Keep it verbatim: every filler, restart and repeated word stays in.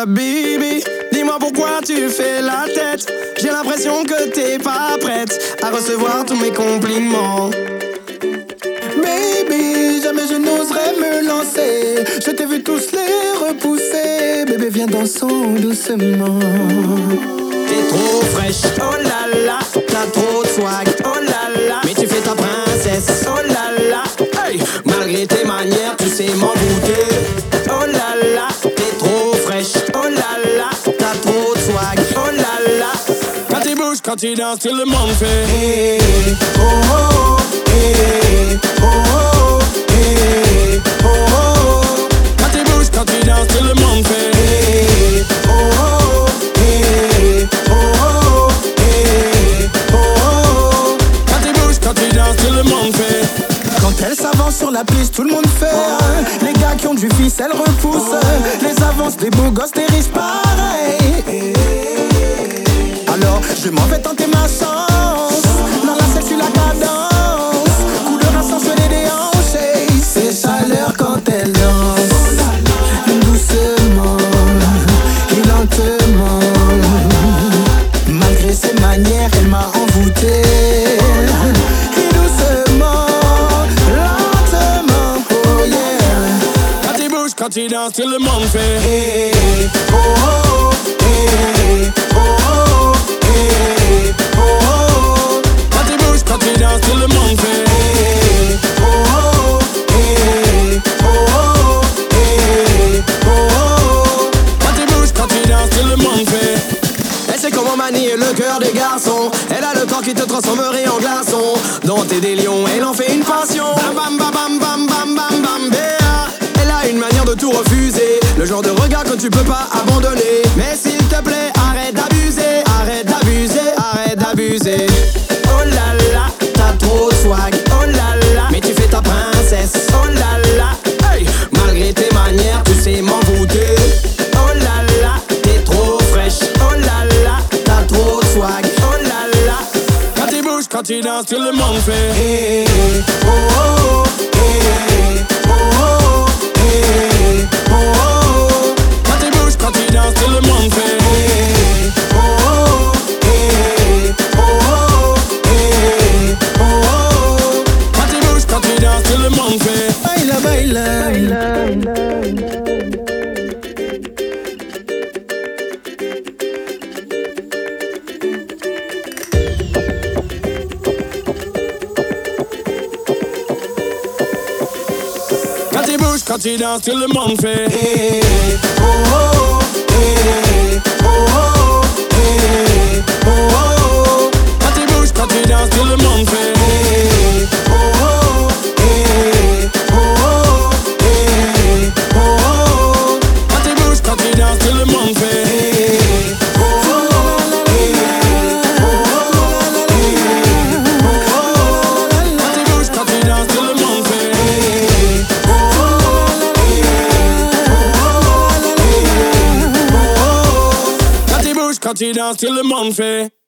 baby. Dis-moi pourquoi tu fais la tête. J'ai l'impression que t'es pas prête à recevoir tous mes compliments. Baby, jamais je n'oserais me lancer. Je t'ai vu tous les repousser. Bébé, viens dansons doucement. T'es trop fraîche, oh là là. T'as trop de swag, oh là là. Mais tu fais ta princesse, oh là là. Hey, malgré tes manières, tu sais m'envoûter. Oh là là, t'es trop fraîche, oh là là. T'as trop de swag, oh là là. Quand tu bouges, quand tu danses, tout le monde fait hey, oh oh, hey, oh oh, hey, oh oh. Quand tu bouges, quand tu danses, tout le monde fait hey, oh oh, hey, oh oh, hey, oh oh. Quand tu bouges, quand tu danses, tout le monde fait. Quand elle s'avance sur la piste, tout le monde fait hein. Les gars qui ont du fils, elle repousse hein. Les avances des beaux gosses, des riches pareil. Alors je m'en vais tenter ma chance. Dans la selle, sur la cadence. Couleur ascensionnée des hanches. Et ses chaleurs quand elle danse. Doucement et lentement. Malgré ses manières, elle m'a envoûté. Et doucement, lentement, oh yeah. Quand tu bouges, quand tu danses, tout le monde fait Hey, oh oh, hey, oh oh, hey, oh oh. Quand tu bouges, quand tu danses, tout le monde fait Hey, oh oh, hey, oh oh, hey, oh oh. Quand tu bouges, quand tu danses, tout le monde fait. Elle sait comment manier le cœur des garçons. Elle a le corps qui te transformerait en glaçon. Dans tes délions, elle en fait une passion. Bam bam bam bam bam bam bam béa. Elle a une manière de tout refuser. Le genre de regard que tu peux pas abandonner. Mais s'il te plaît, arrête d'abuser. Arrête d'abuser, arrête d'abuser. Oh là là, t'as trop de swag. Oh là là, mais tu fais ta princesse. Oh là là, hey, malgré tes manières, tu sais m'envoûter. Oh là là, t'es trop fraîche. Oh là là, t'as trop de swag. Oh là là, quand tu bouges, quand tu danses, tout le monde fait Hey, oh oh, hey, oh oh, hey, oh oh. Quand tu bouges, quand tu danses, tout le monde fait Hey, oh oh, hey, oh oh, hey, oh oh. Quand tu bouges, quand tu danses, tout le monde fait Baila, baila, Quand tu bouges, quand tu danses, tout le monde fait Hey, oh oh, hey, oh oh, hey, oh oh. Quand tu bouges, quand tu danses, tout le monde fait Hey, oh oh, hey, oh oh, hey, oh oh. Quand tu bouges, quand tu danses, tout le monde fait Hey, oh oh, hey, oh oh, hey, oh oh. Quand tu bouges, quand tu danses, tout le monde fait Hey, oh oh, hey, oh oh. Quand tu bouges, quand tu danses, tout le monde fait